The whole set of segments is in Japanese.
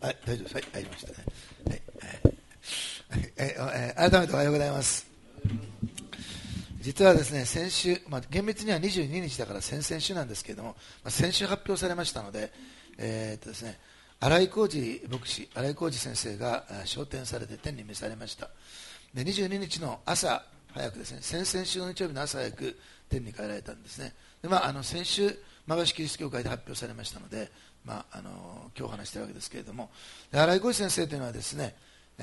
はい、大丈夫です。はい、入りましたね。はい、改めておはようございます。実はですね、先週、厳密には22日だから先々週なんですけれども、先週発表されましたので、ですね、新井浩二牧師、新井浩二先生が昇天されて天に召されました。で、22日の朝早くですね、先々週の日曜日の朝早く天に帰られたんですね。で、先週、馬橋キリスト教会で発表されましたので、今日話しているわけですけれども、新井浩二先生というのはですね、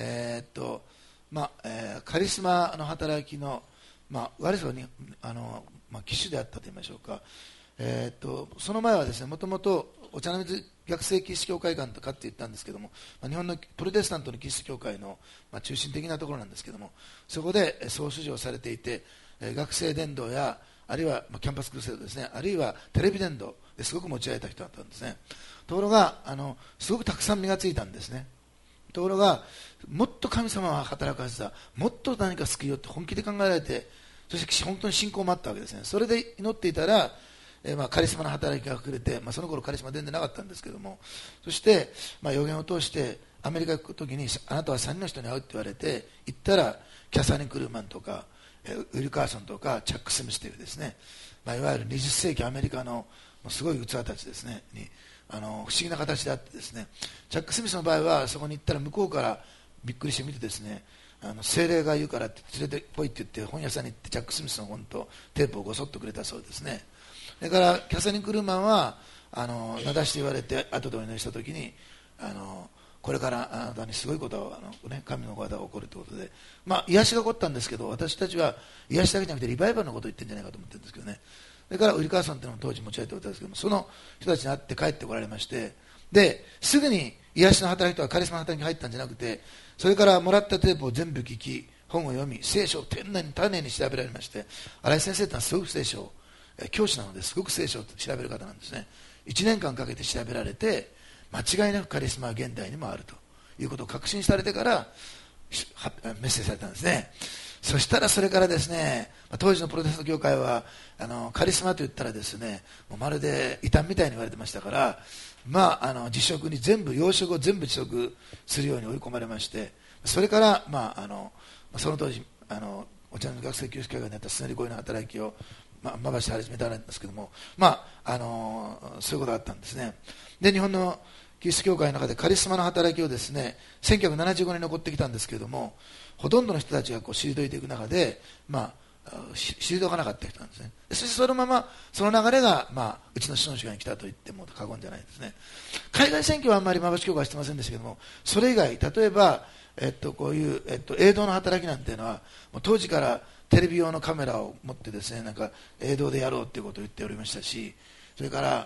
カリスマの働きの、我々に旗手であったと言いましょうか、その前はですね、もともとお茶の水逆聖キリスト教会館とかって言ったんですけども、日本のプロテスタントのキリスト教会の、中心的なところなんですけども、そこで総主事をされていて、学生伝道やあるいはキャンパスクルセードですね、あるいはテレビ伝道ですごく用いられた人だったんですね。ところがすごくたくさん実がついたんですね。ところがもっと神様は働かせた、もっと何か救いよって本気で考えられて、そして本当に信仰もあったわけですね。それで祈っていたら、カリスマの働きがくれて、その頃カリスマ全然なかったんですけども、そして、予言を通してアメリカ行く時にあなたは3人の人に会うって言われて行ったら、キャサリン・クルーマンとかウィル・カーソンとかチャック・スミスというですね、いわゆる20世紀アメリカのすごい器たちですねに不思議な形であってですね、チャック・スミスの場合はそこに行ったら向こうからびっくりして見てですね、精霊が言うからって連れてこいって言って本屋さんに行ってチャック・スミスの本とテープをごそっとくれたそうですね。それからキャサリン・クルーマンは名指して言われて後でお祈りした時にこれからあなたにすごいことが神の技が起こるということで、癒しが起こったんですけど、私たちは癒しだけじゃなくてリバイバルのことを言ってるんじゃないかと思ってるんですけどね。それからウィル・カーソンというのも当時持ち上げておったんですけども、その人たちに会って帰ってこられまして、ですぐに癒しの働きとかカリスマの働きに入ったんじゃなくて、それからもらったテープを全部聞き、本を読み、聖書を丁寧に調べられまして、新井先生というのはすごく聖書を教師なのですごく聖書を調べる方なんですね。1年間かけて調べられて、間違いなくカリスマは現代にもあるということを確信されてからメッセージされたんですね。そしたらそれからですね、当時のプロテスト教会はカリスマと言ったらですね、もうまるで異端みたいに言われてましたから、辞職に要職を全部辞職するように追い込まれまして、それから、その当時お茶の学生教師会がやったすねり声の働きを回し始めたんですけども、そういうことがあったんですね。で、日本のキリスト教会の中でカリスマの働きをですね、1975年に起こってきたんですけれども、ほとんどの人たちが退いていく中で、退かなかった人なんですね。そしてそのままその流れが、うちの子孫子がに来たと言っても過言じゃないですね。海外選挙はあんまり馬淵教会はしてませんでしたけども、それ以外、例えば、こういう、映像の働きなんていうのは、もう当時からテレビ用のカメラを持ってですね、なんか映像でやろうということを言っておりましたし、それから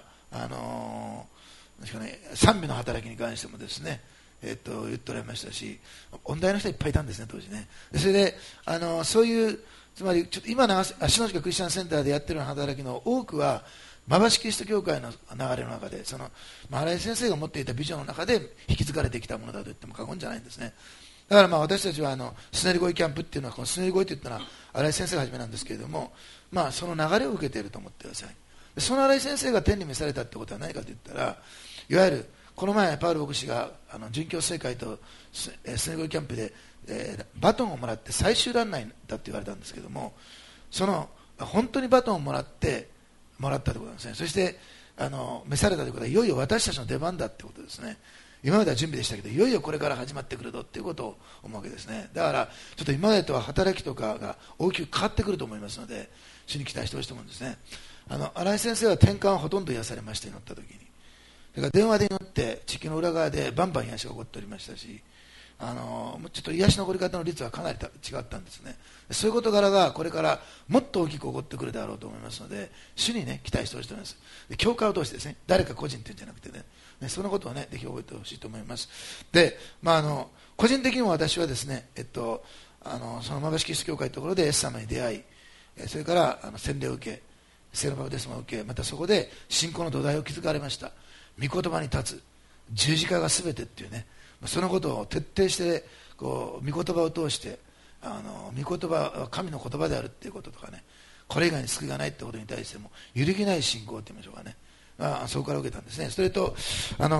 賛美の働きに関してもですね、言っておられましたし、音大の人いっぱいいたんですね、当時ね。それでそういうつまりちょっと今の芦ノ近クリスチャンセンターでやってるような働きの多くは馬橋キリスト教会の流れの中で、新井先生が持っていたビジョンの中で引き継がれてきたものだと言っても過言じゃないんですね。だから私たちはスネリゴイキャンプっていうのは、このスネリゴイといったのは新井先生が初めなんですけれども、その流れを受けていると思ってください。その新井先生が天に召されたってことは何かといったら、いわゆるこの前パウル牧師が殉教聖会とスネリゴイキャンプで、バトンをもらって最終ランナーだって言われたんですけども、本当にバトンをもらったってことなんですね。そして召されたということは、いよいよ私たちの出番だってことですね。今までは準備でしたけど、いよいよこれから始まってくるぞっていうことを思うわけですね。だからちょっと今までとは働きとかが大きく変わってくると思いますので、主に期待してほしいと思うんですね。新井先生は転換をほとんど癒されました、祈った時に。だから電話で祈って地球の裏側でバンバン癒しが起こっておりましたし、ちょっと癒しの起こり方の率はかなり違ったんですね。そういう事柄がこれからもっと大きく起こってくるであろうと思いますので、主にね、期待してほしいと思います。で、教会を通してですね、誰か個人っていうんじゃなくてね、そのことをね、ぜひ覚えてほしいと思います。で、個人的にも私はですね、その馬橋キリスト教会というところでイエス様に出会い、それから洗礼を受け、聖のバプテスマを受け、またそこで信仰の土台を築かれました。御言葉に立つ、十字架が全てっていうね、そのことを徹底して御言葉を通して御言葉は神の言葉であるっていうこととかね、これ以外に救いがないってことに対しても揺るぎない信仰って言いましょうかね、そこから受けたんですね。それと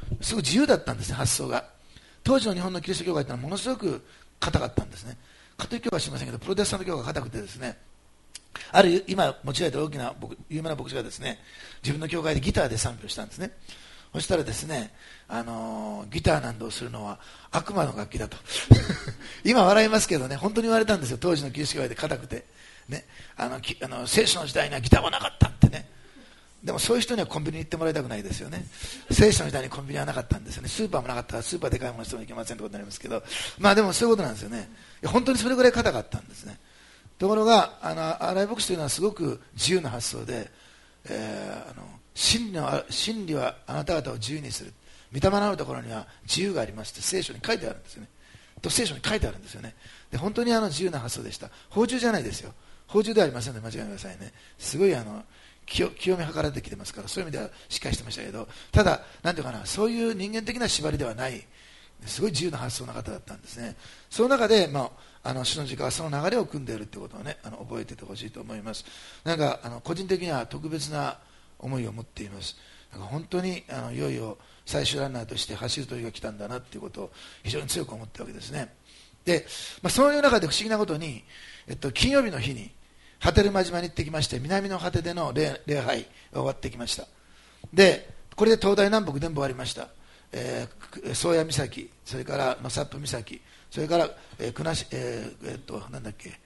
すごい自由だったんですね、発想が。当時の日本のキリスト教会というのはものすごく硬かったんですね。カトリック教会は知りませんけど、プロテスタント教会が硬くてですね、ある今用いられている大きな有名な牧師がですね、自分の教会でギターで賛美をしたんですね。そしたらですね、ギターなんぞをするのは悪魔の楽器だと今笑いますけどね、本当に言われたんですよ、当時のキリスト教会で硬くて、ね、聖書の時代にはギターはなかったってね。でもそういう人にはコンビニに行ってもらいたくないですよね。聖書の時代にコンビニはなかったんですよね。スーパーもなかったらスーパーで買い物してもいけませんってことになりますけど、まあでもそういうことなんですよね。本当にそれぐらい硬かったんですね。ところが新井牧師というのはすごく自由な発想で、真理はあなた方を自由にする、御霊のあるところには自由がありますって聖書に書いてあるんですよね。と聖書に書いてあるんですよね。で本当に自由な発想でした。法中じゃないですよ。法中ではありませんので間違えないでくださいね。すごい清め計られてきてますから、そういう意味ではしっかりしてましたけど、ただなんていうかな、そういう人間的な縛りではない、すごい自由な発想の方だったんですね。その中で、主の時間はその流れを組んでいるということをね、覚えていてほしいと思います。なんか個人的には特別な思いを持っています。なんか本当にいよいよ最終ランナーとして走る時が来たんだなということを非常に強く思ったわけですね。で、そういう中で不思議なことに、金曜日の日に波照間島に行ってきまして、南の果てでの礼拝が終わってきました。でこれで東大南北全部終わりました。宗谷岬、それから野サップ岬、それから、なんだっけ、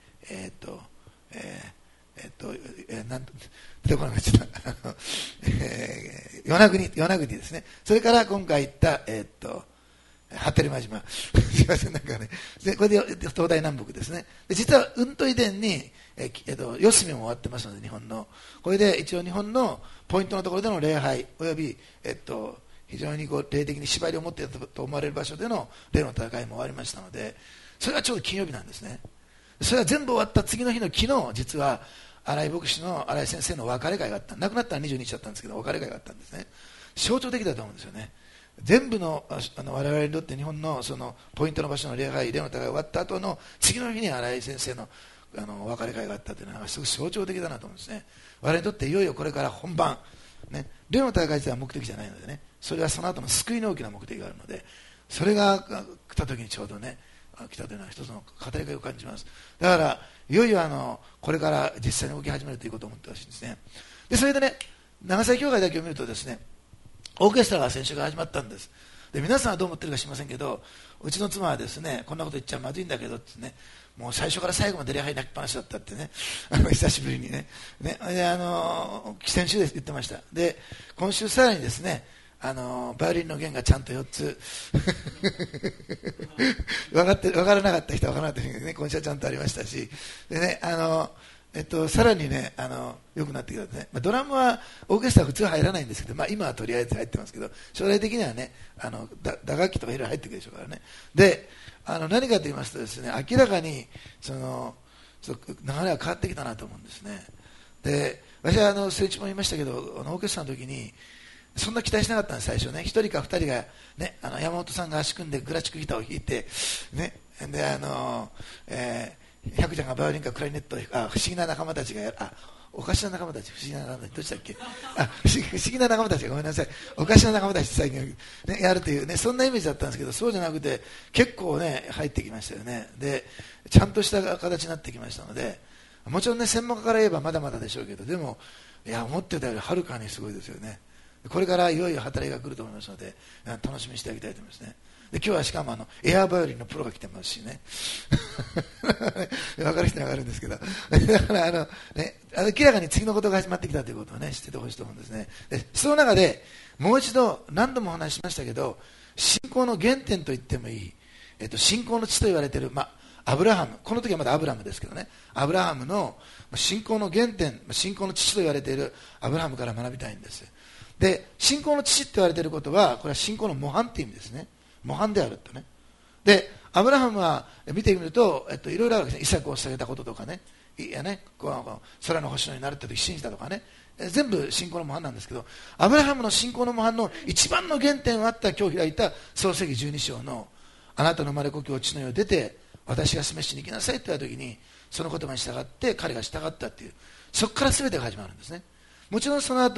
出てこなくなっちゃった与那国ですね。それから今回行った波照間島すいません、なんかね、でこれで東大南北ですね。で実は雲兎殿に四隅も終わってますので、日本のこれで一応日本のポイントのところでの礼拝および非常に霊的に縛りを持っていたと思われる場所での霊の戦いも終わりましたので、それはちょうど金曜日なんですね。それは全部終わった次の日の昨日、実は新井牧師の新井先生の別れ会があった。亡くなったら22日だったんですけど、別れ会があったんですね。象徴的だと思うんですよね。全部の我々にとって日本のそのポイントの場所の礼拝、霊の戦いが終わった後の次の日に新井先生のお別れ会があったというのはすごく象徴的だなと思うんですね。我々にとっていよいよこれから本番、ね、霊の戦い自体は目的じゃないのでね、それはその後の救いの大きな目的があるので、それが来た時にちょうどね、来たというのは一つの語りがいを感じます。だからいよいよこれから実際に動き始めるということを思ってほしいんですね。でそれでね、長崎教会だけを見るとですね、オーケストラが先週から始まったんです。で皆さんはどう思ってるか知りませんけど、うちの妻はですね、こんなこと言っちゃまずいんだけどってね、もう最初から最後まで礼拝泣きっぱなしだったってね、久しぶりにね、で先週言ってました。で今週さらにですね、バイオリンの弦がちゃんと4つ分からなかった人は分からなかった人がね、今週はちゃんとありましたし、でね、さらにね、良くなってきたんですね。ドラムはオーケストラは普通は入らないんですけど、今はとりあえず入ってますけど、将来的にはね、打楽器とかいろいろ入ってくるでしょうからね。で何かと言いますとですね、明らかに流れが変わってきたなと思うんですね。で私は先日も言いましたけど、オーケストラの時にそんな期待しなかったんです、最初ね。1人か2人が、ね、山本さんが足組んでクラシックギターを弾いて、ね、で百ちゃんがバイオリンかクラリネットを不思議な仲間たちがやる、おかしな仲間たち、不思議な仲間たち、どうしたっけ、不思議な仲間たち、ごめんなさい、おかしな仲間たち最近、ね、やるという、ね、そんなイメージだったんですけど、そうじゃなくて結構ね入ってきましたよね。でちゃんとした形になってきましたので、もちろんね専門家から言えばまだまだでしょうけど、でもいや思ってたよりはるかにすごいですよね。これからいよいよ働きが来ると思いますので、楽しみにしてあげたいと思いますね。で今日はしかもエアバイオリンのプロが来てますしね分かる人には分かるんですけどだからね、明らかに次のことが始まってきたということをね知っててほしいと思うんですね。でその中でもう一度何度もお話ししましたけど、信仰の原点と言ってもいい、信仰の地と言われている、アブラハム、この時はまだアブラムですけどね、アブラハムの信仰の原点、信仰の父と言われているアブラハムから学びたいんです。で信仰の父って言われていることは、これは信仰の模範という意味ですね。模範であるとね。でアブラハムは見てみると、いろいろあるわけですね。イサクを捧げたこととかね、空の星のようになるって時信じたとかね、全部信仰の模範なんですけど、アブラハムの信仰の模範の一番の原点はあった今日開いた創世記12章の、あなたの生まれ故郷地の世を出て私が示しに行きなさいって言った時に、その言葉に従って彼が従ったっていう、そこから全てが始まるんですね。もちろんその後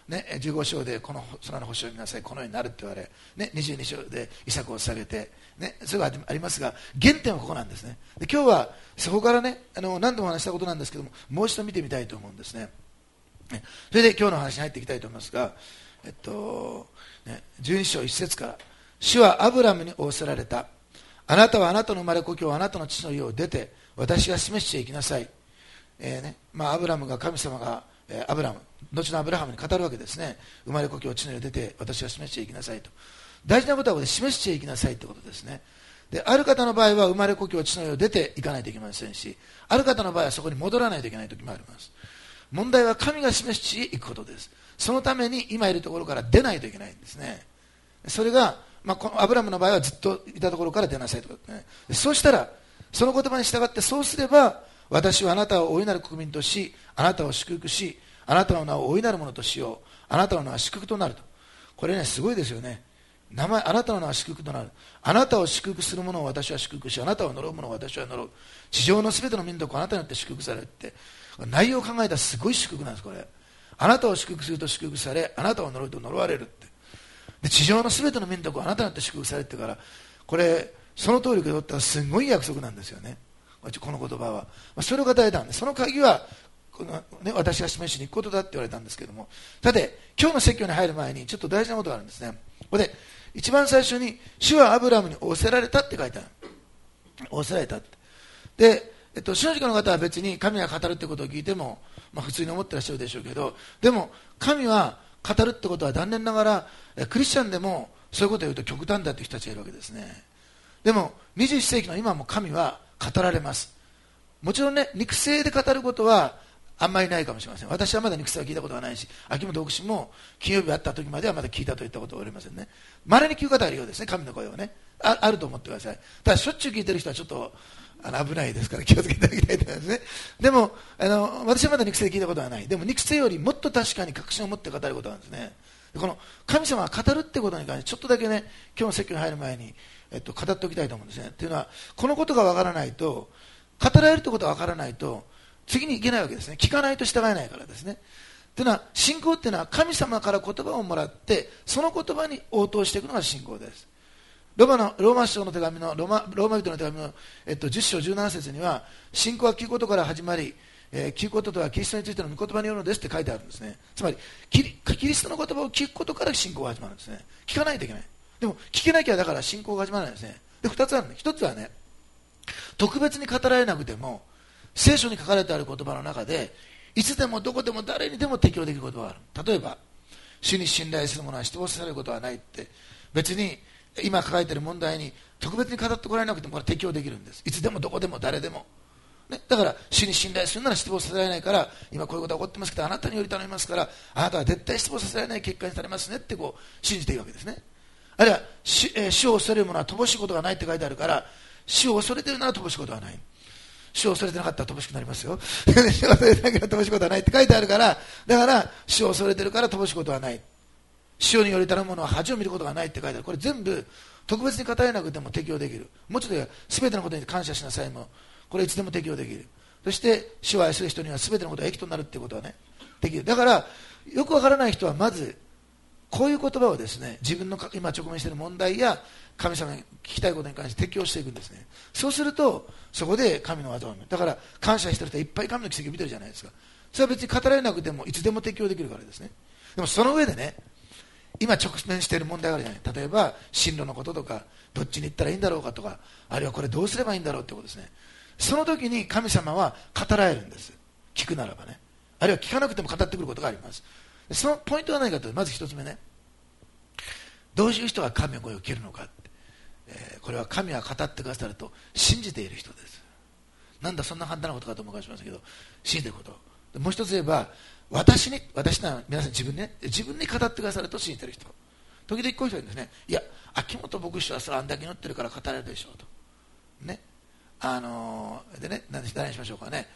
ね、15章でこの空の星を見なさい、このようになるって言われ、ね、22章でイサクを下げて、ね、それがありますが、原点はここなんですね。で今日はそこからね、何度も話したことなんですけども、もう一度見てみたいと思うんですね。それで今日の話に入っていきたいと思いますが、12章1節から、主はアブラムに仰せられた。あなたはあなたの生まれ故郷、あなたの父の家を出て、私が示していきなさい。アブラムが神様が、アブラム、後のアブラハムに語るわけですね。生まれ故郷、地の家を出て、私が示していきなさいと。大事なことはここで示していきなさいということですね。で、ある方の場合は生まれ故郷、地の家を出ていかないといけませんし、ある方の場合はそこに戻らないといけない時もあります。問題は神が示していくことです。そのために今いるところから出ないといけないんですね。それが、このアブラムの場合はずっといたところから出なさいということですね。そうしたら、その言葉に従ってそうすれば、私はあなたを大いなる国民とし、あなたを祝福し、あなたの名を大いなるものとしよう。あなたの名は祝福となると。これね、すごいですよね。名前、あなたの名は祝福となる。あなたを祝福する者を私は祝福し、あなたを呪う者を私は呪う。地上のすべての民族をあなたによって祝福されるって。内容を考えたらすごい祝福なんです、これ。あなたを祝福すると祝福され、あなたを呪うと呪われるって。で、地上のすべての民族をあなたによって祝福されるってから、これ、その通り受け取ったらすごい約束なんですよね。この言葉は。それを語れたんで、その鍵は、私が示しに行くことだって言われたんですけども、さて、今日の説教に入る前にちょっと大事なことがあるんですね。ここで、一番最初に、主はアブラムに仰せられたって書いてある。仰せられたって。で、正直の方は別に神が語るってことを聞いても、普通に思ってらっしゃるでしょうけど、でも、神は語るってことは残念ながら、クリスチャンでもそういうことを言うと極端だっていう人たちがいるわけですね。でも、21世紀の今も神は語られます。もちろんね、肉声で語ることはあんまりないかもしれません。私はまだ肉声は聞いたことがないし、秋元牧師も金曜日会った時まではまだ聞いたといったことはありませんね。稀に聞く方がいるようですね、神の声をね。あると思ってください。ただしょっちゅう聞いてる人はちょっと危ないですから気をつけていただきたいと思いますね。でも私はまだ肉声で聞いたことはない。でも肉声よりもっと確かに確信を持って語ることなんですね。この神様が語るってことに関してちょっとだけね、今日の説教に入る前に、語っておきたいと思うんですね。というのは、このことがわからないと、語られるってことがわからないと次に行けないわけですね。聞かないと従えないからですね。というのは、信仰っていうのは神様から言葉をもらってその言葉に応答していくのが信仰です。ローマ書の手紙のローマ人の手紙の、10章17節には、信仰は聞くことから始まり、聞くこととはキリストについての御言葉によるのですって書いてあるんですね。つまりキリストの言葉を聞くことから信仰が始まるんですね。聞かないといけない。でも聞けなきゃだから信仰が始まらないんですね。で、2つあるね。1つはね、特別に語られなくても聖書に書かれてある言葉の中でいつでもどこでも誰にでも適用できる言葉がある。例えば、主に信頼する者は失望させることはないって、別に今抱えている問題に特別に語ってこられなくてもこれ適用できるんです。いつでもどこでも誰でも、ね、だから主に信頼するなら失望させられないから、今こういうことが起こってますけどあなたにより頼みますから、あなたは絶対失望させられない結果にされますねってこう信じているわけですね。あるいは主を恐れる者は乏しいことがないって書いてあるから、主を恐れているなら乏しいことはない。主を恐れてなかったら乏しくなりますよ。主を恐れてなければ乏しいことはないって書いてあるから、だから主を恐れているから乏しいことはない。主により頼む者は恥を見ることがないって書いてある。これ全部特別に語らなくても適用できる。もうちょっと言えば全てのことに感謝しなさいも、これいつでも適用できる。そして主を愛する人には全てのことが益となるっていうことはね、できる。だからよくわからない人はまずこういう言葉をですね、自分の今直面している問題や神様に聞きたいことに関して適用していくんですね。そうするとそこで神の技を見る。だから感謝してる人はいっぱい神の奇跡を見てるじゃないですか。それは別に語られなくてもいつでも適用できるからですね。でもその上でね、今直面している問題があるじゃない。例えば進路のこととか、どっちに行ったらいいんだろうかとか、あるいはこれどうすればいいんだろうってことですね。その時に神様は語られるんです。聞くならばね。あるいは聞かなくても語ってくることがあります。そのポイントは何かというと、まず一つ目ね、どういう人が神の声を聞けるのかって、これは神は語ってくださると信じている人です。なんだそんな簡単なことかと思いましたけど、信じていること。もう一つ言えば、私なら皆さん自分に語ってくださると信じている人。時々こういう人がいるんですね。いや、秋元牧師はそれあんだけ祈ってるから語られるでしょうと。ね。でね、誰にしましょうかね。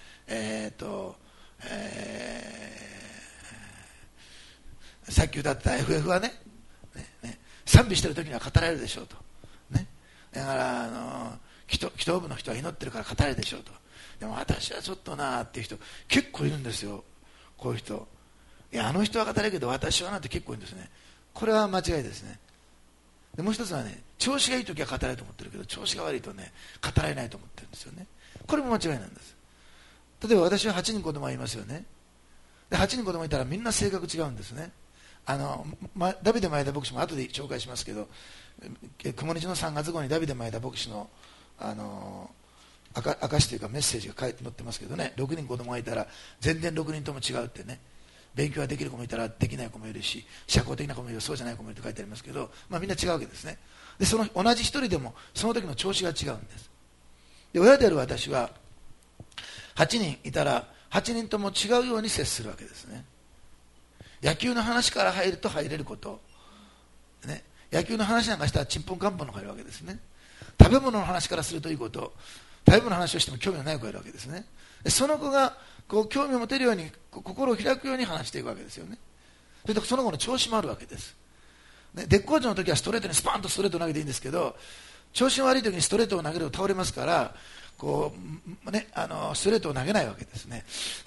さっき歌った FF はね、賛美してる時には語られるでしょうと。ね。だから祈祷部の人は祈ってるから語られるでしょうと。でも私はちょっとなーっていう人結構いるんですよ。こういう人。 いやあの人は語れるけど私はなんて結構いいんですね。これは間違いですね。でもう一つはね、調子がいい時は語れると思ってるけど調子が悪いとね語られないと思ってるんですよね。これも間違いなんです。例えば私は8人子供がいますよね。で8人子供いたらみんな性格違うんですね。ダビデ前田牧師も後で紹介しますけど、雲日の3月号にダビデ前田牧師の、証というかメッセージが書いて載ってますけどね、6人子供がいたら全然6人とも違うってね、勉強ができる子もいたらできない子もいるし、社交的な子もいる、そうじゃない子もいると書いてありますけど、みんな違うわけですね。でその同じ一人でもその時の調子が違うんです。で親である私は8人いたら8人とも違うように接するわけですね。野球の話から入ると入れること、ね、野球の話なんかしたらちんぷんかんぷんの子がいるわけですね。食べ物の話からするといいこと、食べ物の話をしても興味のない子がいるわけですね。でその子がこう興味を持てるように心を開くように話していくわけですよね。それとその子の調子もあるわけです、ね、絶好調の時はストレートにスパンとストレートを投げていいんですけど、調子の悪い時にストレートを投げると倒れますからこう、ね、ストレートを投げないわけですね。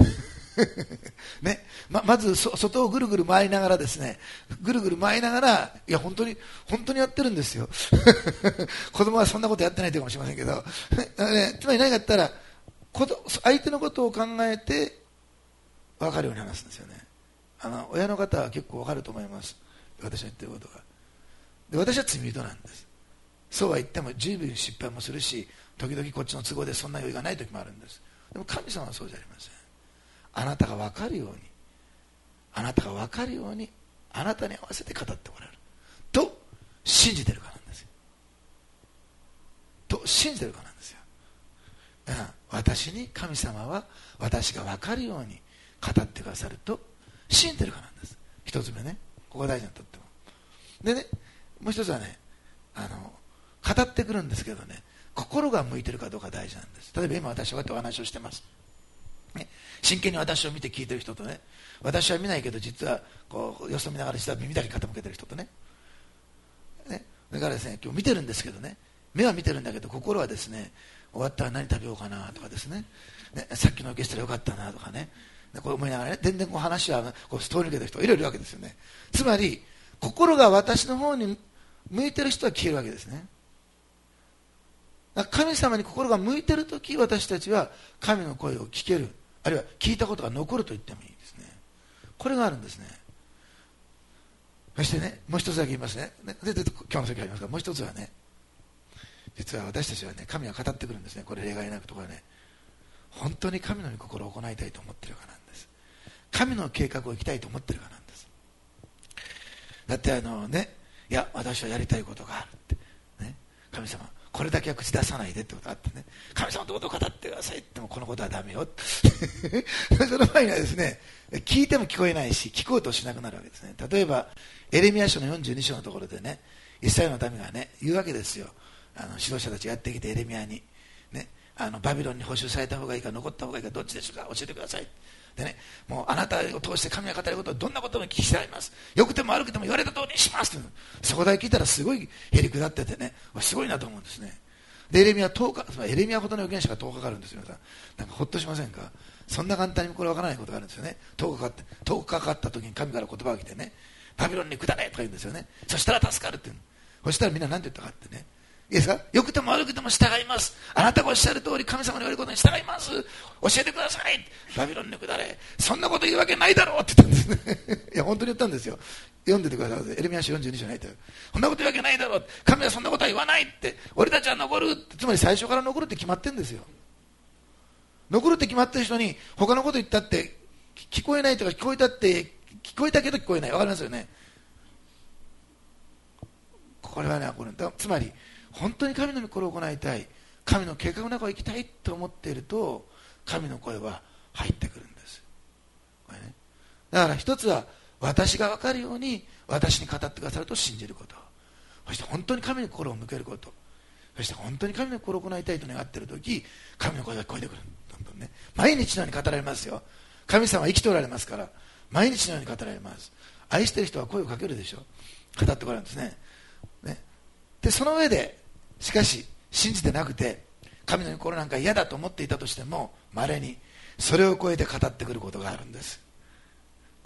ね、まず外をぐるぐる回りながらですね、ぐるぐる回りながら、いや本当にやってるんですよ。子供はそんなことやってないかもしれませんけど、ね、つまり何かやったら相手のことを考えて分かるように話すんですよね。親の方は結構分かると思います、私の言ってることが。で私は罪人なんです。そうは言っても十分失敗もするし、時々こっちの都合でそんな余裕がない時もあるんです。でも神様はそうじゃありません。あなたが分かるように、あなたが分かるように、あなたに合わせて語っておられると信じてるからなんですよ。と信じてるからなんですよ。私に神様は私が分かるように語ってくださると信じてるからなんです。一つ目ね、ここが大事なとっても。でね、もう一つはね、語ってくるんですけどね、心が向いてるかどうか大事なんです。例えば今私はこうやってお話をしてます、ね、真剣に私を見て聞いてる人とね、私は見ないけど実はこうよそ見ながら実は耳だけ傾けてる人とね、だからですね、今日見てるんですけどね、目は見てるんだけど心はですね、終わったら何食べようかなとかですね、さっきのオーケストラよかったなとかね、こう思いながらね、全然こう話はこう通り抜けてる人がいろいろいるわけですよね。つまり心が私の方に向いてる人は消えるわけですね。神様に心が向いてるとき、私たちは神の声を聞ける、あるいは聞いたことが残ると言ってもいいですね。これがあるんですね。そしてね、もう一つだけ言いますね。今日の席ありますが、もう一つはね、実は私たちはね、神は語ってくるんですね。これ例外なくとかね、本当に神の御心を行いたいと思ってるからなんです。神の計画を生きたいと思ってるからなんです。だっていや私はやりたいことがあるって、ね、神様これだけは口出さないでってことがあってね、神様のことを語ってくださいって言ってもこのことはダメよその前にはですね、聞いても聞こえないし聞こうとしなくなるわけですね。例えばエレミヤ書の42章のところでね、イスラエルの民がね言うわけですよ。指導者たちがやってきてエレミヤに、ね、バビロンに捕囚された方がいいか残った方がいいかどっちでしょうか、教えてくださいでね、もうあなたを通して神が語ることをどんなことも聞きしたいます、よくても悪くても言われた通りにしますって。そこだけ聞いたらすごいへりくだっててね、すごいなと思うんですね。でエレミヤ10日、エレミヤほどの預言者が10日かかるんですよ。なんかほっとしませんか。そんな簡単にこれわからないことがあるんですよね。10日かかった時に神から言葉が来てね、バビロンに下れとか言うんですよね。そしたら助かるって言うの。そしたらみんな何て言ったかってね、いいですか、よくても悪くても従います、あなたがおっしゃる通り神様の言われることに従います、教えてください、バビロンに下れ、そんなこと言うわけないだろうって言ったんですねいや本当に言ったんですよ。読んでてください。エレミヤ書42章に入ってる。そんなこと言うわけないだろう、神はそんなことは言わないって、俺たちは残るって、つまり最初から残るって決まってるんですよ。残るって決まってる人に他のこと言ったって聞こえないとか、聞こえたって聞こえたけど聞こえない、わかりますよね。これはね、つまり本当に神の心を行いたい、神の計画の中を生きたいと思っていると神の声は入ってくるんです。これね、だから一つは私が分かるように私に語ってくださると信じること、そして本当に神の心を向けること、そして本当に神の心を行いたいと願っているとき、神の声が聞こえてくる。どんどんね、毎日のように語られますよ。神様は生きておられますから毎日のように語られます。愛している人は声をかけるでしょう。語ってこられるんですね。でその上でしかし信じてなくて神の心なんか嫌だと思っていたとしても、稀にそれを超えて語ってくることがあるんです。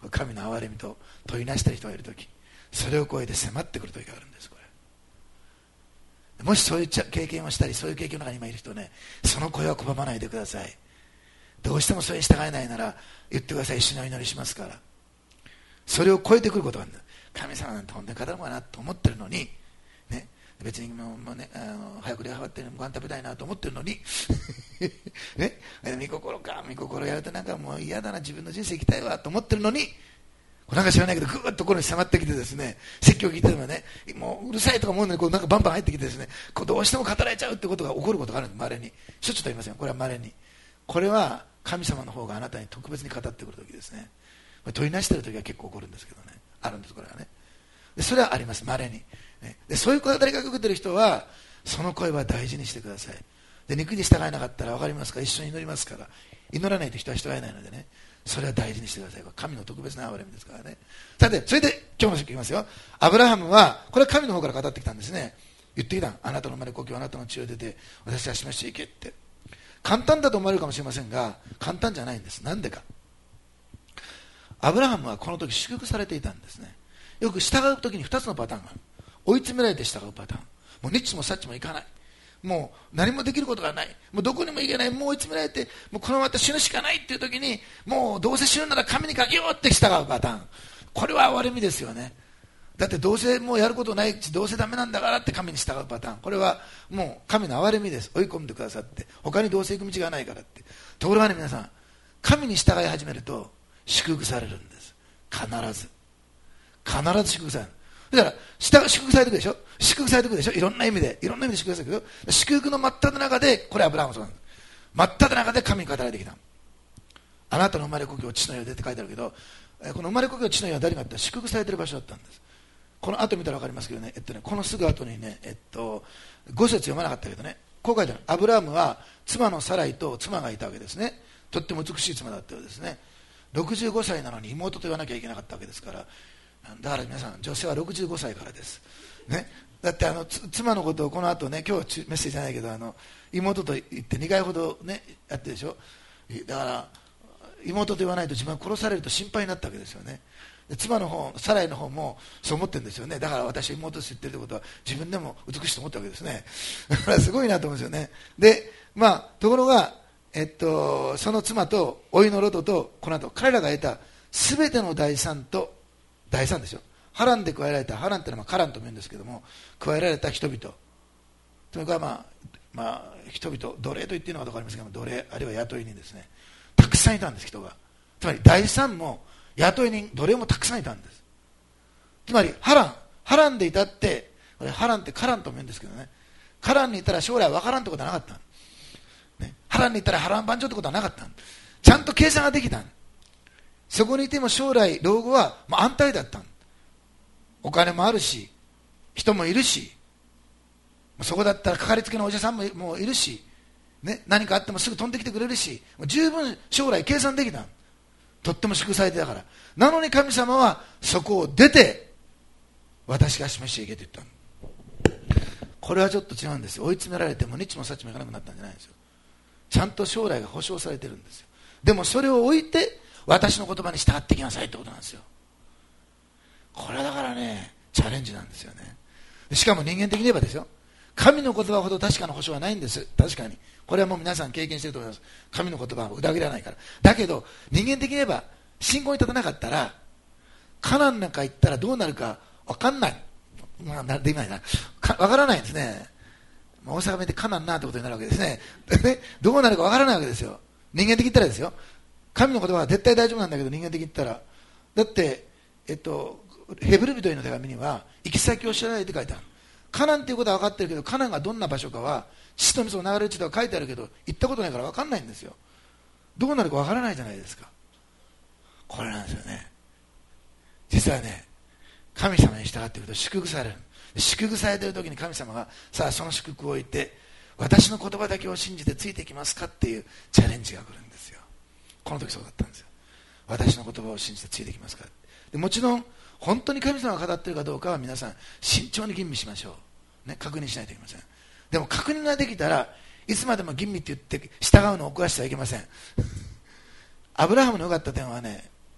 神の憐れみと問いなしている人がいるとき、それを超えて迫ってくるときがあるんです。これもしそういう経験をしたり、そういう経験の中に今いる人ね、その声は拒まないでください。どうしてもそれに従えないなら言ってください。一緒にお祈りしますから。それを超えてくることがあるんだ。神様なんて本当に語るのかなと思ってるのに、ね、別にもうね、早く礼拝ってご飯食べたいなと思ってるのにね、御心か、御心やるとなんかもう嫌だな、自分の人生生きたいわと思ってるのに、なんか知らないけどぐーっとこれに迫ってきてですね、説教を聞いてればね、もううるさいとか思うのになんかバンバン入ってきてですね、どうしても語られちゃうってことが起こることがあるんです。稀にしょっちゅうと言いません。これは稀に。これは神様の方があなたに特別に語ってくるときですね。問いなしてるときは結構起こるんですけどね、あるんです。これはね。でそれはあります、稀に、ね、でそういう語りかけてる人はその声は大事にしてください。で肉に従えなかったら分かりますか、一緒に祈りますから。祈らないと人は人がいないのでね、それは大事にしてください。神の特別な憐れみですからね。さて、それで今日の説教いきますよ。アブラハムはこれは神の方から語ってきたんですね。言ってきた。あなたの生まれ故郷、あなたの地を出て私は示していけって。簡単だと思われるかもしれませんが、簡単じゃないんです。なんでか。アブラハムはこの時祝福されていたんですね。よく従う時に2つのパターンがある。追い詰められて従うパターン。もうニッチもサッチもいかない。もう何もできることがない。もうどこにも行けない。もう追い詰められて、もうこのまま死ぬしかないっていう時に、もうどうせ死ぬなら神にかけようって従うパターン。これは憐れみですよね。だってどうせもうやることないし、どうせダメなんだからって神に従うパターン。これはもう神の憐れみです。追い込んでくださって。他にどうせ行く道がないからって。ところがね、皆さん、神に従い始めると祝福されるんです。必ず祝福される。だから祝福されてくるでしょ。祝福されてくるでしょ。いろんな意味で祝福されてくるけど、祝福の真っ只中で、これアブラハムもそうなんです。真っ只中で神に語られてきた。あなたの生まれ故郷地の世でって書いてあるけど、この生まれ故郷地の世は誰かって祝福されてる場所だったんです。この後見たら分かりますけどね、このすぐ後にね、5節読まなかったけどね、こう書いてある。アブラハムは妻のサライと妻がいたわけですね。とっても美しい妻だったようですね。65歳なのに妹と言わなきゃいけなかったわけですから、だから皆さん、女性は65歳からです、ね、だって妻のことをこの後ね、今日メッセージじゃないけど妹と言って2回ほど、ね、やってるでしょ。だから妹と言わないと自分は殺されると心配になったわけですよね。で妻の方、サライの方もそう思ってるんですよね。だから私は妹と言ってるということは自分でも美しいと思ったわけですね。だからすごいなと思うんですよね。で、ところが、その妻と甥のロトとこの後彼らが得た全ての財産と、財産ですよ、ハランで加えられた、ハランというのはカランとも言うんですけども、加えられた人々、というか人々、奴隷と言っていいのかどうか分かりませんが、奴隷あるいは雇い人ですね、たくさんいたんです。人が、つまり財産も雇い人、奴隷もたくさんいたんです。つまりハランでいたって、これハランってカランとも言うんですけどね、カランにいたら将来分からんってことはなかった、ね、ハランにいたら波乱万丈ってことはなかった。ちゃんと計算ができた。そこにいても将来老後は安泰だった。お金もあるし、人もいるし、そこだったらかかりつけのお医者さんもいるし、ね、何かあってもすぐ飛んできてくれるし、十分将来計算できた。とっても祝福されてたから。なのに神様はそこを出て、私が示していけと言った。これはちょっと違うんですよ。追い詰められてもニッチもサッチもいかなくなったんじゃないんですよ。ちゃんと将来が保証されてるんですよ。でもそれを置いて私の言葉に従ってきなさいってことなんですよ。これはだからね、チャレンジなんですよね。しかも人間的に言えばですよ、神の言葉ほど確かな保証はないんです。確かにこれはもう皆さん経験していると思います。神の言葉は裏切らないから。だけど人間的に言えば、信仰に立たなかったらカナンなんか行ったらどうなるか分かんない、できないな、分からないんですね。大阪弁でカナンなってことになるわけですね。どうなるか分からないわけですよ。人間的に言ったらですよ、神の言葉は絶対大丈夫なんだけど、人間的に言ったらだってヘブル人への手紙には行き先を知らないって書いてある。カナンっていうことは分かってるけど、カナンがどんな場所かは血と水を流れる地とは書いてあるけど、行ったことないから分かんないんですよ。どうなるか分からないじゃないですか。これなんですよね。実はね、神様に従っていると祝福される。祝福されている時に神様が、さあその祝福を置いて私の言葉だけを信じてついていきますかっていうチャレンジが来るんですよ。この時そうだったんですよ。私の言葉を信じてついていきますか。でもちろん本当に神様が語っているかどうかは皆さん慎重に吟味しましょう、ね、確認しないといけません。でも確認ができたらいつまでも吟味って言って従うのを遅らせてはいけません。アブラハムの良かった点はね、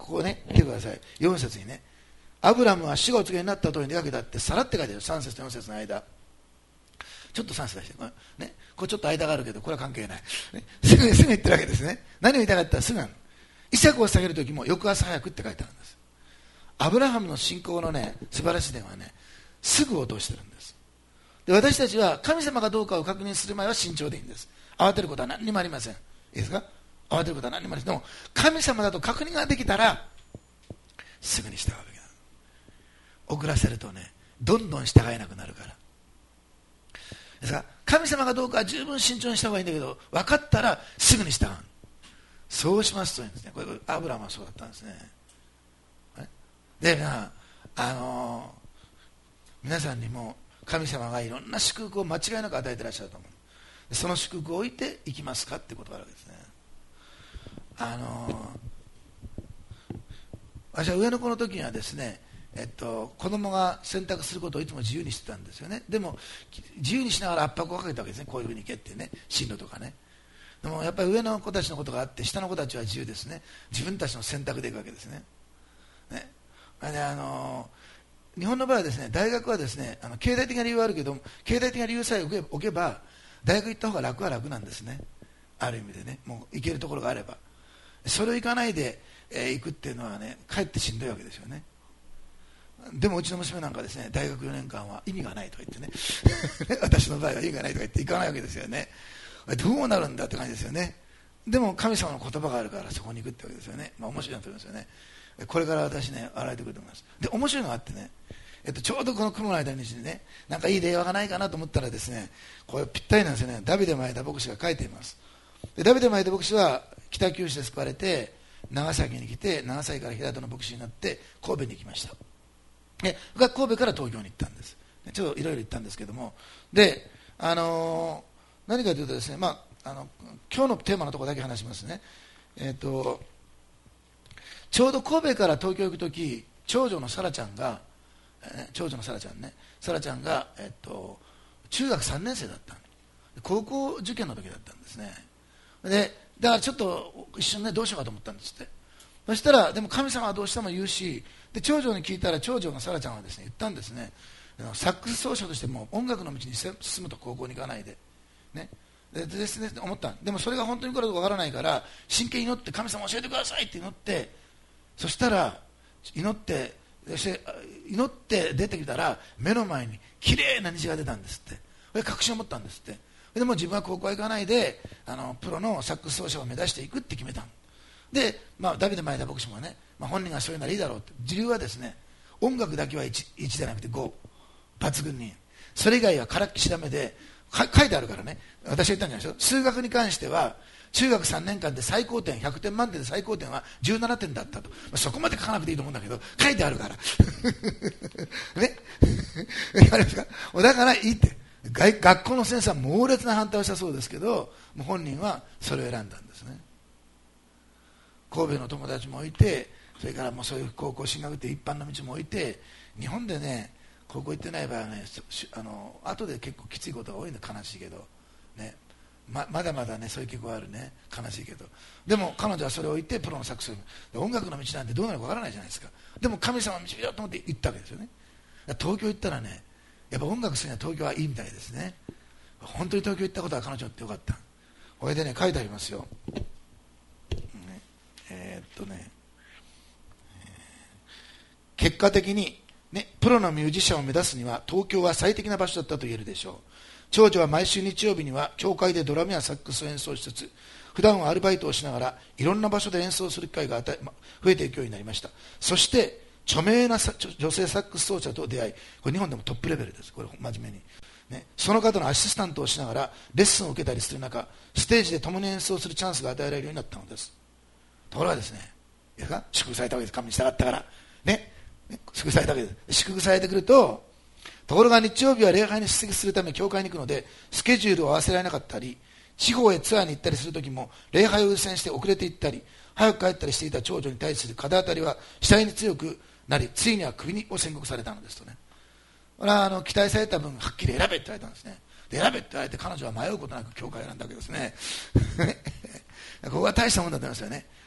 ここね見てください。4節にね、アブラムは主がお告げになった通りに出かけたってさらって書いてある。3節と4節の間、ちょっと3節出して、ね、これちょっと間があるけどこれは関係ない、ね、すぐ言ってるわけですね。何を言いたかったらすぐなの。イサクを下げるときも翌朝早くって書いてあるんです。アブラハムの信仰のね素晴らしい点はね、すぐ応答してるんです。で、私たちは神様かどうかを確認する前は慎重でいいんです。慌てることは何にもありません。いいですか。慌てることは何にもありません。でも神様だと確認ができたらすぐに従うべきなの。遅らせるとね、どんどん従えなくなるから。ですから神様かどうかは十分慎重にした方がいいんだけど、分かったらすぐに従う。そうしますといいんですね。これアブラハムはそうだったんですね。で、皆さんにも神様がいろんな祝福を間違いなく与えていらっしゃると思う。その祝福を置いていきますかってことがあるわけですね。私は上の子の時にはですね、子供が選択することをいつも自由にしてたんですよね。でも自由にしながら圧迫をかけたわけですね。こういうふうに行けってね、進路とかね。でもやっぱり上の子たちのことがあって、下の子たちは自由ですね。自分たちの選択でいくわけですね。日本の場合はですね、大学はですね、経済的な理由はあるけど、経済的な理由さえ置けば大学行った方が楽は楽なんですね。ある意味でね、もう行けるところがあれば。それを行かないで、行くっていうのはね、かえってしんどいわけですよね。でもうちの娘なんかですね、大学4年間は意味がないとか言ってね私の場合は意味がないとか言って行かないわけですよね。どうなるんだって感じですよね。でも神様の言葉があるからそこに行くってわけですよね。面白いなと思いますよね。これから私ね、洗えてくると思います。で、面白いのがあってね、ちょうどこの雲の間にね、なんかいい例話がないかなと思ったらですね、これぴったりなんですよね。ダビデ前田牧師が書いています。で、ダビデ前田牧師は北九州で救われて長崎に来て、長崎から平戸の牧師になって神戸に行きました。で、神戸から東京に行ったんです。ちょっといろいろ行ったんですけども、で、何かというとですね、今日のテーマのところだけ話しますね。ちょうど神戸から東京行くとき、長女のサラちゃんが、サラちゃんが、中学3年生だった。高校受験の時だったんですね。で、だからちょっと一瞬ね、どうしようかと思ったんですって。そしたら、でも神様はどうしても言うし、で、長女に聞いたら、長女のサラちゃんはですね、言ったんですね。サックス奏者としても音楽の道に進むと、高校に行かないで。ね。でですね、思った。でもそれが本当に来るかわからないから、真剣に祈って、神様教えてくださいって祈って、そしたら祈って出てきたら目の前にきれいな虹が出たんですって。それ確信を持ったんですって。でも自分は高校は行かないでプロのサックス奏者を目指していくって決めた。で、ダビデ前田牧師もね、本人がそういうならいいだろうって。理由はですね、音楽だけは 1じゃなくて5、抜群に、それ以外はからっきしダメで、書いてあるからね。私が言ったんじゃないですよ。数学に関しては中学3年間で最高点、100点満点で最高点は17点だったと。そこまで書かなくていいと思うんだけど、書いてあるからねあれですか。だからいいって。学校の先生は猛烈な反対をしたそうですけど、もう本人はそれを選んだんですね。神戸の友達もいて、それからもうそういう高校進学って一般の道も置いて、日本でね、高校行ってない場合はね、後で結構きついことが多いの。悲しいけどね、まだまだね、そういう傾向があるね。悲しいけど、でも彼女はそれを置いてプロのサックス、音楽の道なんてどうなるかわからないじゃないですか。でも神様の導きだと思って行ったわけですよね。東京行ったらね、やっぱ音楽するには東京はいいみたいですね。本当に東京行ったことは彼女ってよかった。これでね、書いてありますよ。結果的に、ね、プロのミュージシャンを目指すには東京は最適な場所だったと言えるでしょう。長女は毎週日曜日には教会でドラムやサックスを演奏しつつ、普段はアルバイトをしながらいろんな場所で演奏する機会が増えていくようになりました。そして著名な女性サックス奏者と出会い、これ日本でもトップレベルです。これ真面目に、ね、その方のアシスタントをしながらレッスンを受けたりする中、ステージで共に演奏するチャンスが与えられるようになったのです。ところがですね、いいですか、祝福されたわけです。神に従ったからね、祝福されたわけです。祝福されてくると、ところが日曜日は礼拝に出席するため教会に行くのでスケジュールを合わせられなかったり、地方へツアーに行ったりするときも礼拝を優先して遅れて行ったり、早く帰ったりしていた長女に対する風当たりは次第に強くなり、ついにはクビを宣告されたのですとね。これは期待された分はっきり選べって言われたんですね。で、選べって言われて彼女は迷うことなく教会を選んだわけですねここは大したもんだと思いますよね。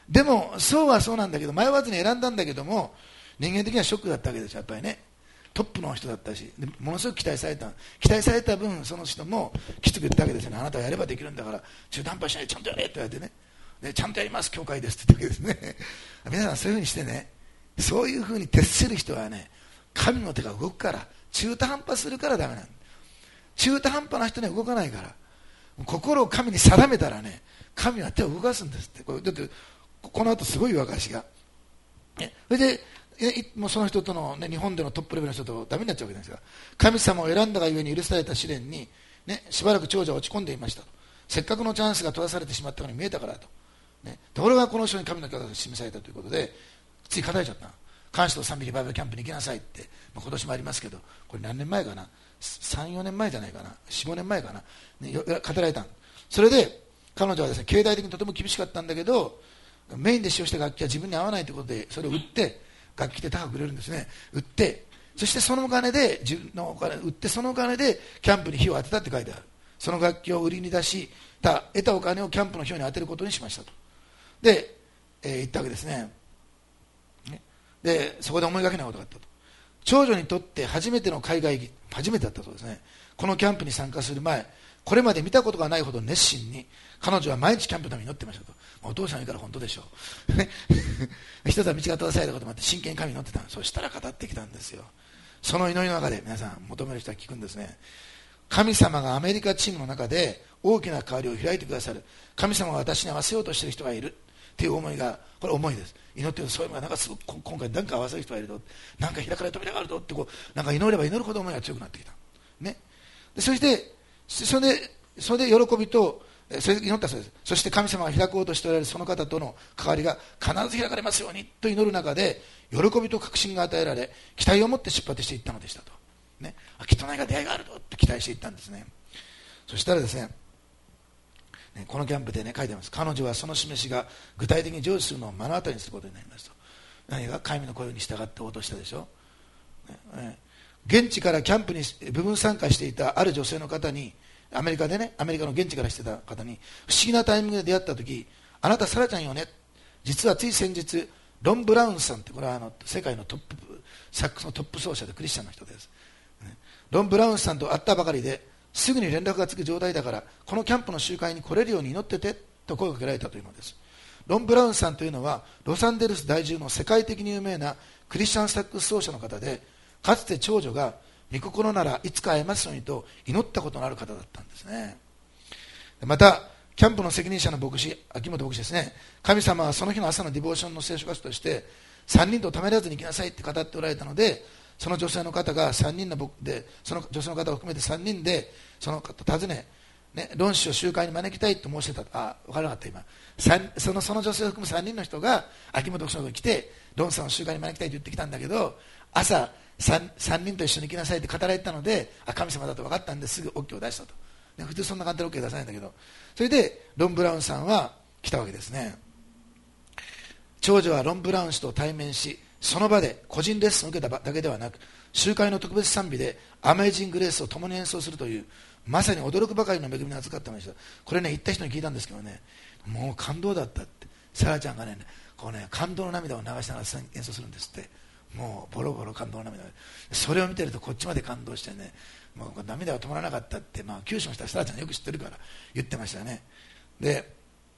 でもそうはそうなんだけど、迷わずに選んだんだけども、人間的にはショックだったわけですよ、やっぱりね。トップの人だったし、でものすごく期待された分、その人もきつく言ったわけですよね。あなたはやればできるんだから中途半端しないでちゃんとやれって言われてね、でちゃんとやります教会ですって言ったわけですね。皆さんそういうふうにしてね、そういうふうに徹する人はね、神の手が動くから。中途半端するからダメなんだ。中途半端な人には動かないから、心を神に定めたらね、神は手を動かすんですって。これだってこの後すごい証が、それでもうその人との、ね、日本でのトップレベルの人とダメになっちゃうわけですが、神様を選んだがゆえに許された試練に、ね、しばらく長女は落ち込んでいましたと。せっかくのチャンスが閉ざされてしまったように見えたからと、ね、ところがこの人に神の許可が示されたということで、つい語れちゃった。感謝と賛美リバイバルキャンプに行きなさいって、今年もありますけど、これ何年前かな、3、4年前じゃないかな、4、5年前かな、ね、語られた。それで彼女はですね、経済的にとても厳しかったんだけど、メインで使用した楽器は自分に合わないということで、それを売って、楽器って高く売れるんですね、売って、そしてそのお金で、自分のお金売って、そのお金でキャンプに火を当てたって書いてある。その楽器を売りに出し、得たお金をキャンプの費用に当てることにしましたと。で、言ったわけですね。で、そこで思いがけないことがあったと。長女にとって初めての海外、初めてだったそうですね。このキャンプに参加する前、これまで見たことがないほど熱心に、彼女は毎日キャンプのために祈ってましたと。お父さんいいから本当でしょう。一つは道が閉ざされたこともあって真剣に神に祈ってた。そしたら語ってきたんですよ。その祈りの中で皆さん求める人は聞くんですね。神様がアメリカチームの中で大きな変わりを開いてくださる。神様が私に合わせようとしている人がいるっていう思いが、これ思いです。祈っているそういうのがなんかすごく今回何か合わせる人がいると、なんか開かれる扉があるとってこうなんか祈れば祈るほど思いが強くなってきた。ね。でそれで喜びとそれで祈ったそうです。そして神様が開こうとしておられるその方との関わりが必ず開かれますようにと祈る中で、喜びと確信が与えられ、期待を持って出発していったのでしたと。ね、きっと何か出会いがあるとって期待していったんですね。そしたらですね、このキャンプでね書いてます。彼女はその示しが具体的に成就するのを目の当たりにすることになりますと。何が神の声に従って応答したでしょ。現地からキャンプに部分参加していたある女性の方に、アメリカでね、アメリカの現地からしてた方に不思議なタイミングで出会った時、あなたサラちゃんよね、実はつい先日ロン・ブラウンさんって、これは世界のトップサックスのトップ奏者でクリスチャンの人です。ロン・ブラウンさんと会ったばかりですぐに連絡がつく状態だから、このキャンプの集会に来れるように祈っててと声をかけられたというのです。ロン・ブラウンさんというのはロサンゼルス在住の世界的に有名なクリスチャンサックス奏者の方で、かつて長女が御心ならいつか会えますようにと祈ったことのある方だったんですね。またキャンプの責任者の牧師、秋元牧師ですね、神様はその日の朝のディボーションの聖書活動として3人とためらわずに行きなさいって語っておられたので、その女性の方が3人で、その女性の方を含めて3人でその方を訪ね、論師を集会に招きたいと申してた。分からなかった今。その女性を含む3人の人が秋元牧師のとこに来て、論さんを集会に招きたいと言ってきたんだけど、朝3人と一緒に行きなさいって語られたので、神様だと分かったんですぐ OK を出したと。普通そんな簡単に OK 出さないんだけど、それでロン・ブラウンさんは来たわけですね。長女はロン・ブラウン氏と対面し、その場で個人レッスンを受けただけではなく、集会の特別賛美でアメイジング・グレースを共に演奏するという、まさに驚くばかりの恵みに預かってました。これね、行った人に聞いたんですけどね、もう感動だったって。サラちゃんがね、こうね、感動の涙を流しながら演奏するんですって。もうボロボロ感動の涙。それを見てるとこっちまで感動してね、もう涙が止まらなかったって、九州の人はサラちゃんよく知ってるから言ってましたね。で、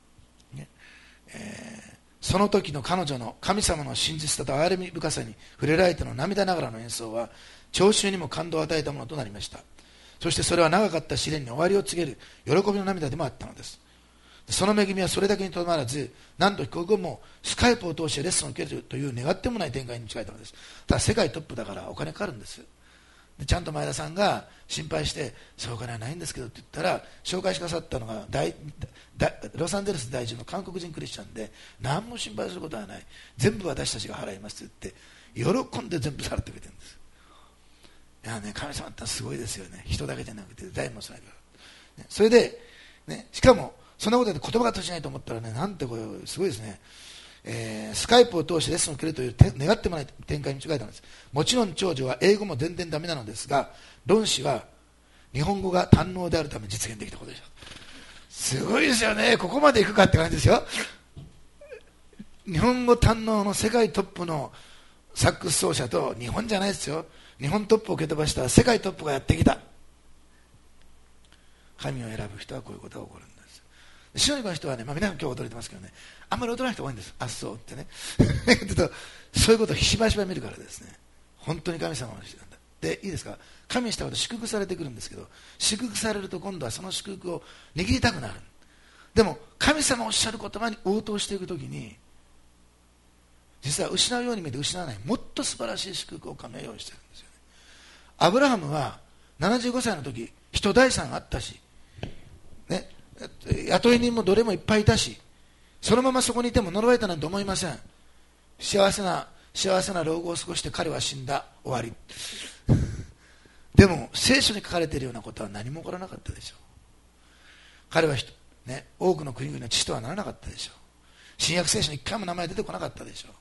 その時の彼女の神様の真実さと憐れみ深さに触れられての涙ながらの演奏は聴衆にも感動を与えたものとなりました。そしてそれは長かった試練に終わりを告げる喜びの涙でもあったのです。その恵みはそれだけにとどまらず、なんと帰国後もスカイプを通してレッスンを受けるという願ってもない展開に近いたのです。ただ世界トップだからお金かかるんです。でちゃんと前田さんが心配して、そうお金はないんですけどって言ったら、紹介してくださったのがロサンゼルス在住の韓国人クリスチャンで、何も心配することはない、全部私たちが払いますって言って喜んで全部払ってくれてるんです。いやね、神様ってすごいですよね。人だけじゃなくて財もそうだから、それで、しかもそんなことで言葉が通じないと思ったらね、なんてこれすごいですね。スカイプを通してレッスンを受けるという願ってもない展開に違いたんです。もちろん長女は英語も全然ダメなのですが、論師は日本語が堪能であるため実現できたことでしょ。すごいですよね。ここまでいくかって感じですよ。 日本語堪能の世界トップのサックス奏者と、日本じゃないですよ、日本トップを蹴飛ばした世界トップがやってきた。神を選ぶ人はこういうことが起こるんです。シオニコの人はね、皆さん今日驚いてますけどね、あんまり驚かない人多いんです。あっそうってねそういうことをしばしば見るからですね、本当に神様の人なんだ。で、いいですか、神にしたこと祝福されてくるんですけど、祝福されると今度はその祝福を握りたくなる。でも神様おっしゃる言葉に応答していくときに、実は失うように見えて失わない、もっと素晴らしい祝福を神は用意しているんですよね。アブラハムは75歳の時、人財産があったし、ね、雇い人もどれもいっぱいいたし、そのままそこにいても呪われたなんて思いません。幸せな老後を過ごして彼は死んだ、終わりでも聖書に書かれているようなことは何も起こらなかったでしょう。彼は多くの国々の父とはならなかったでしょう。新約聖書に一回も名前出てこなかったでしょう。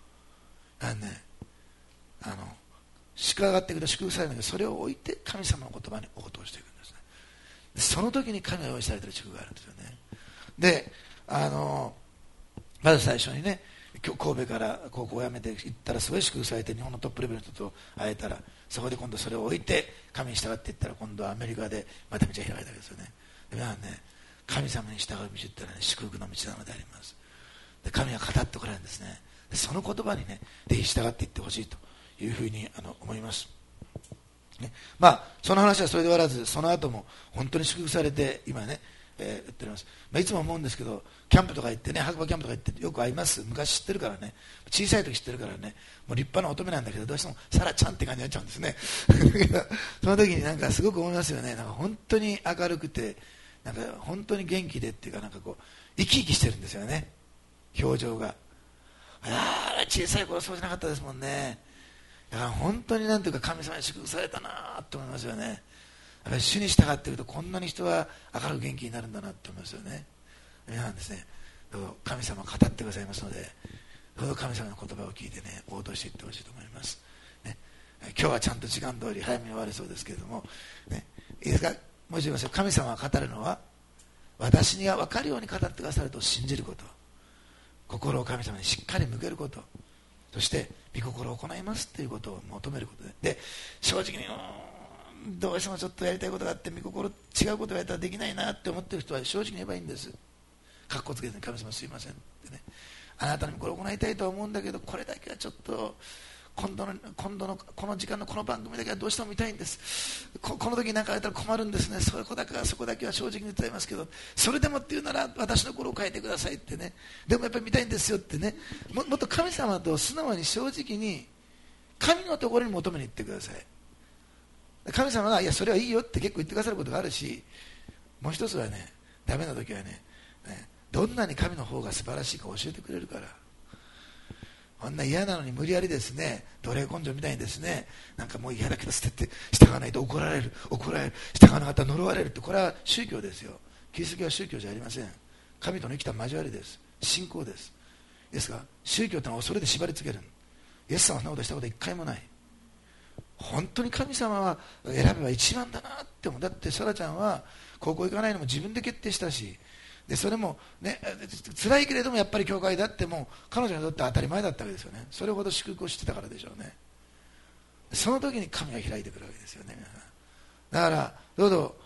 祝がっていくと祝福されるんだけど、それを置いて神様の言葉に応答していくんですね。その時に神が用意されている祝福があるんですよね。で、まず最初にね、神戸から高校を辞めて行ったらすごい祝福されて、日本のトップレベルの人と会えたら、そこで今度それを置いて神に従っていったら、今度はアメリカでまた道が開いたわけですよね。で、皆さんね、神様に従う道っていうのは、ね、祝福の道なのであります。で、神が語ってこられるんですね。で、その言葉にね、ぜひ従っていってほしいというふうに思います、ね。その話はそれで終わらず、その後も本当に祝福されて今ね、言っております。いつも思うんですけど、キャンプとか行ってね、白馬キャンプとか行ってよく会います。昔知ってるからね、小さい時知ってるからね、もう立派な乙女なんだけど、どうしてもサラちゃんって感じになっちゃうんですねその時になんかすごく思いますよね。なんか本当に明るくて、なんか本当に元気でっていうか、なんかこう生き生きしてるんですよね、表情が。小さい頃そうじゃなかったですもんね。だから本当になんていうか、神様に祝福されたなと思いますよね。やっぱり主に従っていると、こんなに人は明るく元気になるんだなと思いますよね。皆さんですね、神様が語ってくださいますので、どうぞ神様の言葉を聞いてね、応答していってほしいと思います、ね。今日はちゃんと時間通り早めに終わりそうですけれども、ね、いいですか、もう一度言いますよ。神様が語るのは、私には分かるように語ってくださると信じること、心を神様にしっかり向けること、そして御心を行いますということを求めることで、正直にどうしてもちょっとやりたいことがあって、御心違うことをやったらできないなって思っている人は正直に言えばいいんです。かっこつけずに、神様すいませんってね、あなたにこれを行いたいとは思うんだけど、これだけはちょっと今度のこの時間のこの番組だけはどうしても見たいんです。この時に何かやったら困るんですね。そこだけは正直に伝えますけど、それでもっていうなら私の心を変えてくださいってね、でもやっぱり見たいんですよってね、もっと神様と素直に正直に神のところに求めに行ってください。神様がいやそれはいいよって結構言ってくださることがあるし、もう一つはね、ダメな時はね、どんなに神の方が素晴らしいか教えてくれるから。こんな嫌なのに無理やりですね、奴隷根性みたいにですね、なんかもう嫌だけど捨てて従わないと怒られる、従わなかったら呪われるって、これは宗教ですよ。キリスト教は宗教じゃありません。神との生きた交わりです。信仰です。ですが宗教というのは恐れで縛り付ける。イエス様はそんなことしたこと一回もない。本当に神様は選べば一番だなって思う。だってサラちゃんは高校行かないのも自分で決定したし、でそれもね、辛いけれどもやっぱり教会だってもう彼女にとって当たり前だったわけですよね。それほど祝福をしてたからでしょうね。その時に神が開いてくるわけですよね、皆さん。だからどうぞ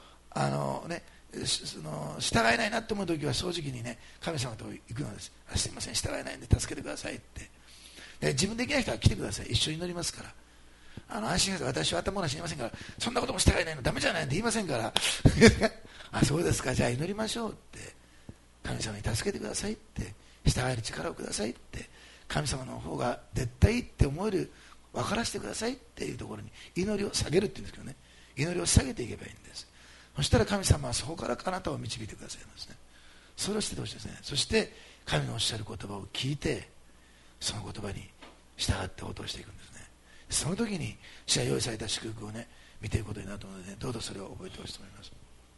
従えないなって思う時は正直にね、神様と行くのです。すいません、従えないんで助けてくださいって。で自分できない人は来てください、一緒に祈りますから。安心して、私は頭が知りませんから、そんなことも従えないのダメじゃないって言いませんからそうですか、じゃあ祈りましょうって、神様に助けてくださいって、従える力をくださいって、神様の方が絶対いいって思える分からせてくださいっていうところに祈りを下げるっていうんですけどね、祈りを下げていけばいいんです。そしたら神様はそこからあなたを導いてくださいますね。それをしてほしいですね。そして神のおっしゃる言葉を聞いて、その言葉に従って応答していくんですね。その時に主が用意された祝福をね、見ていくことになるので、ね、どうぞそれを覚えてほしいと思います。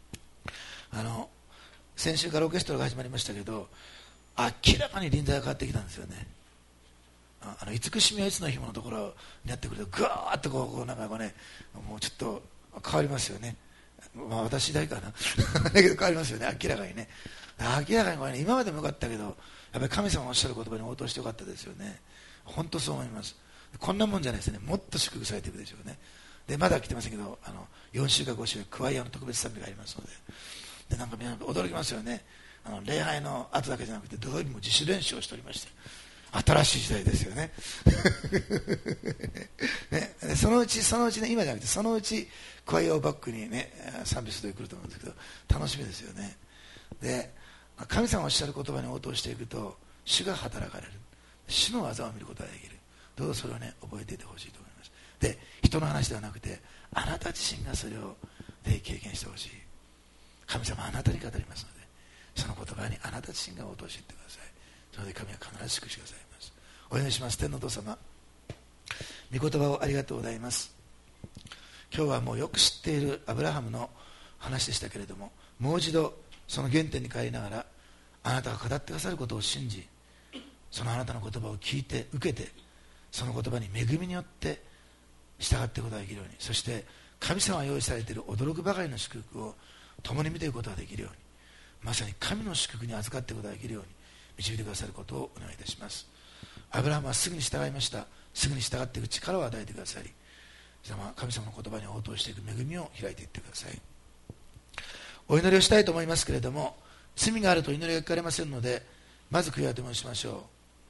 先週からオーケストラが始まりましたけど、明らかに臨在が変わってきたんですよね。慈しみはいつの日ものところになってくると、ぐわーっとなんかね、もうちょっと変わりますよね。私だけかなだけど変わりますよね、明らかにね。 明らかにこれ、ね、今までもよかったけど、やっぱり神様のおっしゃる言葉に応答してよかったですよね。本当そう思います。こんなもんじゃないですね。もっと祝福されていくでしょうね。でまだ来てませんけど、4週か5週クワイアの特別賛美がありますので、なんか皆さん驚きますよね。礼拝の後だけじゃなくて土曜日も自主練習をしておりまして、新しい時代ですよね。ね、そのうちね、今じゃなくてそのうちクワイアをバックにね賛美する時来ると思うんですけど、楽しみですよね。で神様がおっしゃる言葉に応答していくと、主が働かれる、主の技を見ることができる。どうぞそれをね覚えていてほしいと思います。で人の話ではなくて、あなた自身がそれをぜひ経験してほしい。神様はあなたに語りますので、その言葉にあなた自身が応答していってください。それで神は必ず祝してくださいます。お祈りします。天のお父様、御言葉をありがとうございます。今日はもうよく知っているアブラハムの話でしたけれども、もう一度その原点に帰りながら、あなたが語ってくださることを信じ、そのあなたの言葉を聞いて受けて、その言葉に恵みによって従っていくことができるように、そして神様が用意されている驚くばかりの祝福を共に見ていくことができるように、まさに神の祝福に預かっていくことができるように導いてくださることをお願いいたします。アブラハムはすぐに従いました。すぐに従っていく力を与えてくださり、神様の言葉に応答していく恵みを開いていってください。お祈りをしたいと思いますけれども、罪があると祈りが聞かれませんので、まず悔い改めをしましょう。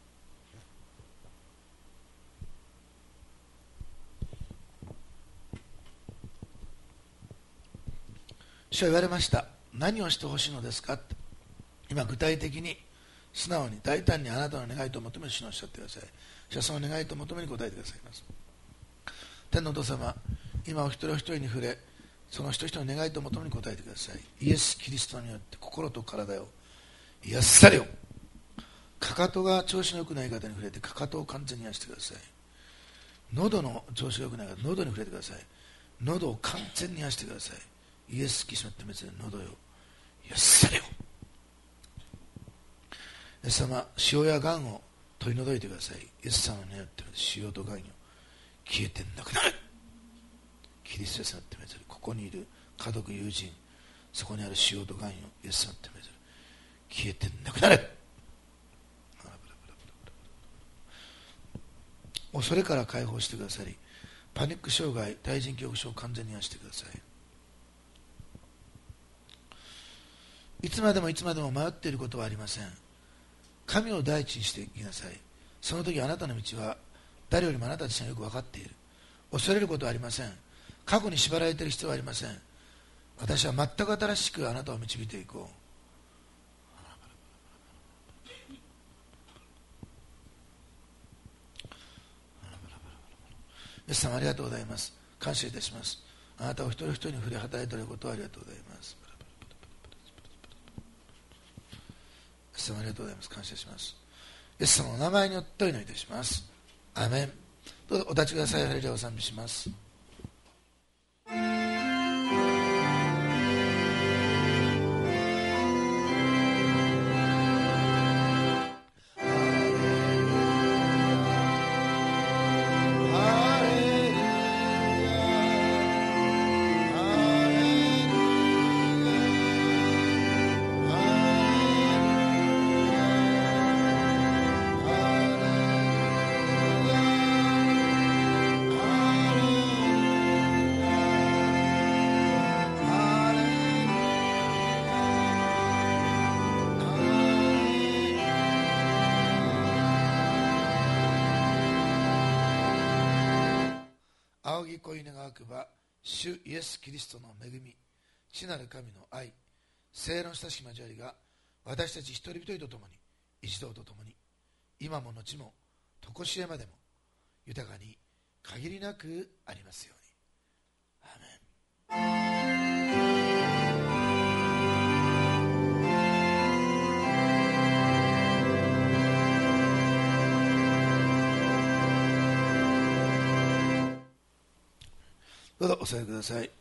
主は言われました。何をしてほしいのですか。今具体的に素直に大胆にあなたの願いと求める主におっしゃってください。主はその願いと求めに答えてくださいます。天のお父様、今お一人お一人に触れ、その一人一人の願いと求めに答えてください。イエス・キリストによって心と体を癒されよ。かかとが調子の良くない方に触れて、かかとを完全に癒してください。喉の調子が良くない方、喉に触れてください。喉を完全に癒してください。イエス・キリストによって喉よ癒されよ。イエス様、塩やがんを取り除いてください。イエス様によって塩とがんよ消えてなくなる。キリストによってめずる、ここにいる家族友人、そこにある塩とがんよイエス様によってめずる、消えてなくなる。恐れから解放してくださり、パニック障害、対人恐怖症を完全に癒してください。いつまでもいつまでも迷っていることはありません。神を第一にしていきなさい。その時あなたの道は誰よりもあなた自身がよく分かっている。恐れることはありません。過去に縛られている必要はありません。私は全く新しくあなたを導いていこう。イエス様ありがとうございます。感謝いたします。あなたを一人一人に触れ働いていることをありがとうございます。イエス様ありがとうございます。感謝します。イエス様のお名前によってお祈りいたします。アーメン。どうぞお立ちください。ハレルヤを賛美します。仰ぎ恋願わくば、主イエス・キリストの恵み、父なる神の愛、聖霊の親しき交わりが、私たち一人一人と共に、一同と共に、今も後も、とこしえまでも、豊かに限りなくありますように。アーメン。どうぞお座りください。